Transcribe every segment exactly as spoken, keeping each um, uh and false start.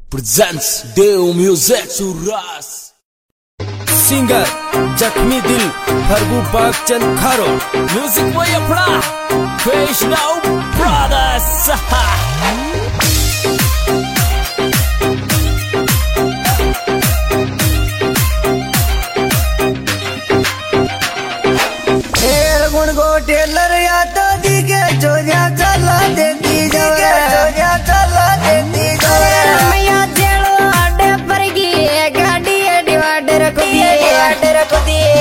presents Dev Music Suras. Singer Jakhmi Dil Fargu Bagchand Kharo. Music boy apna Vaishnav Brothers. टेलर या तो दिखे चोरिया चला देती जावे चोरिया चला देती जावे मैया जेलो आडे पर की गाड़ी डिवाइडर को दिए डिवाइडर को दिए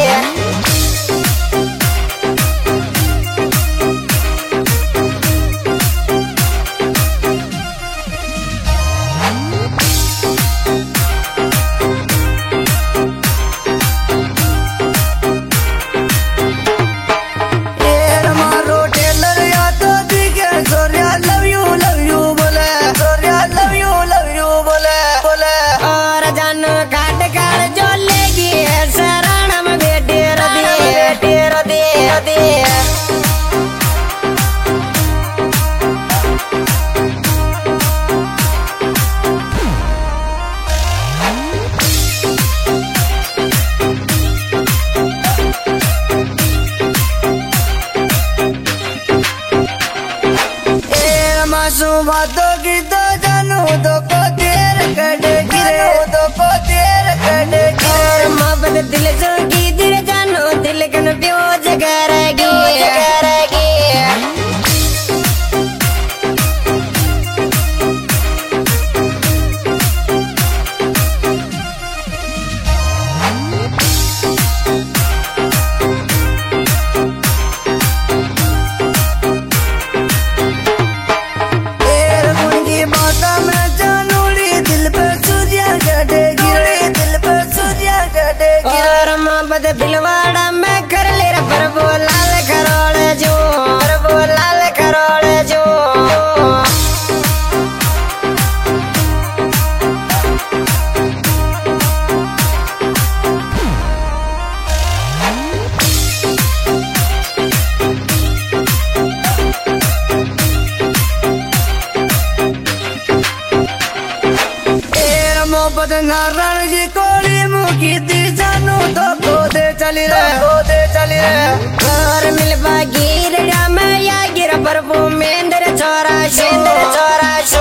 बातों की तो जानू तो को देर कटे गिरे तो को देर कटे गिरे मोहब्बत दिल जो की दिल जानू दिल कन प्योज करेगी करेगी बिलवाड़ा में कर ले पर वो लाल करोड़ जो पर वो लाल करोड़ जो मोहब्बत नारायण जी कोड़ी मुखी दी जानू तो गोदे चली रे गोदे चली रे घर मिल बागीर में या गिर पर वो मेंदर छोरा शेंदर छोरा शो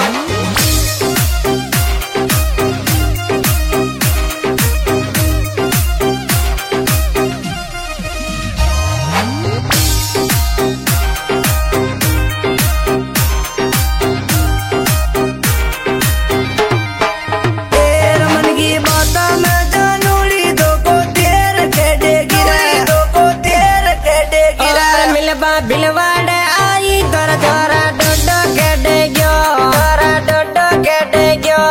बिलवाड़े आई तोरा तोरा डोडो के डे गयो तोरा डोडो के डे गयो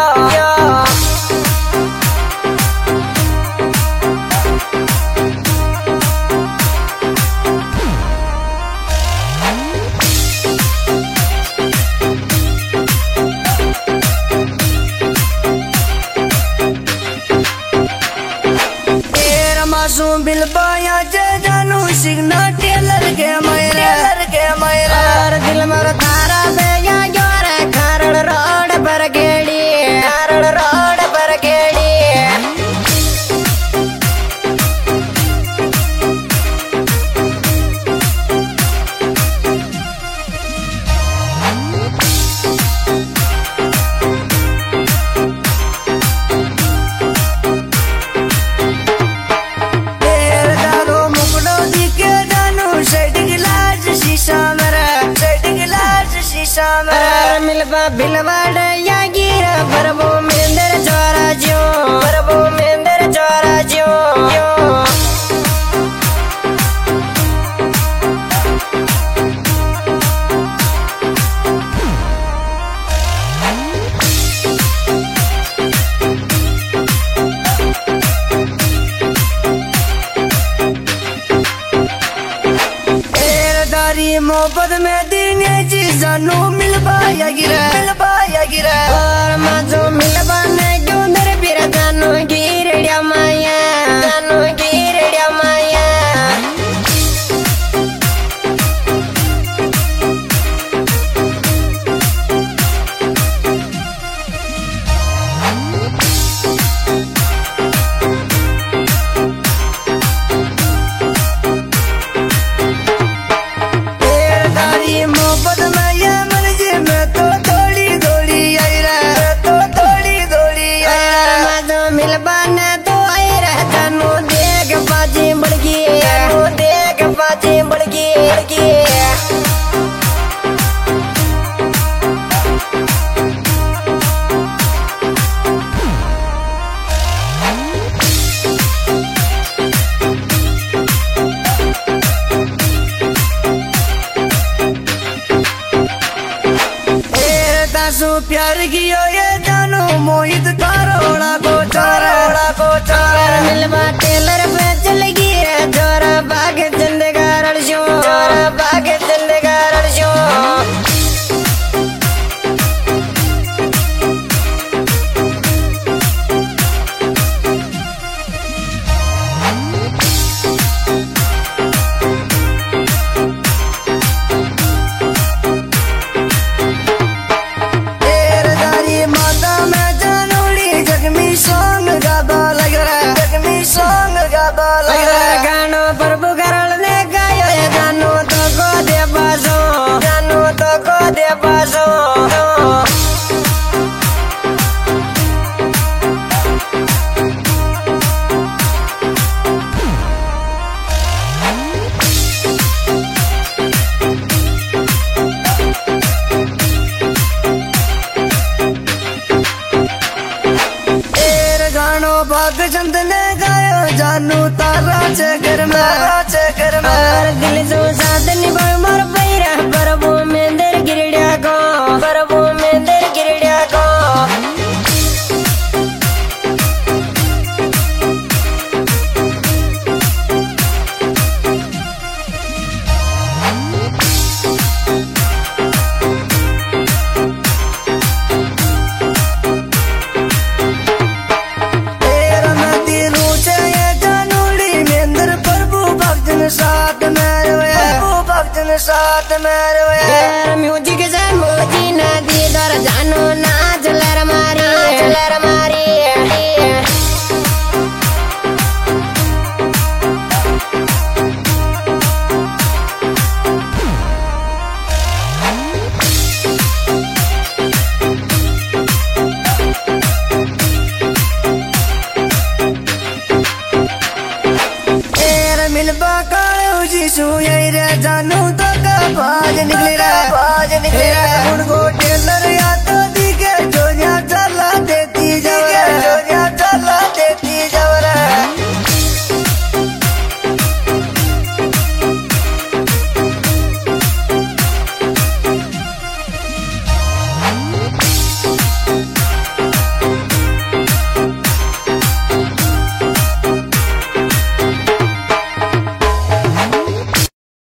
तेरा मासूम बिल बाया जे जानू सिग्ना टेलर के टेलर के मेरा दिल मर थारा पे या जोरे खरड़ रोड पर गेड़ी खरड़ रोड पर गेड़ी मिलबा बिलवाड़ या गिरा बरबो मेंदर चोरा जो बरबो मेंदर चोरा जो मोहब्बत में दीने जी जानू मिलबा या गिरा मिलबा या गिरा और मजो मिलबा ने गुंदर बिर जानू गिरड़िया माया जानू गिरड़िया माया मोहित करोड़ा को चोरा को चोरा मिलवा टेलर पे चल गई जोरा बाग जिंदगा रड़शो जोरा बाग जिंदगा रड़शो गानो प्रभु करल ने गायो गानो तो को दे बासो गानो तो को दे बासो भाग चंद ने गायो जानू तारा चकर में चकर में दिल जो साथ निभाए मर पैरा प्रभु में दर गिरड़िया को प्रभु में दर गिरड़िया को साथ में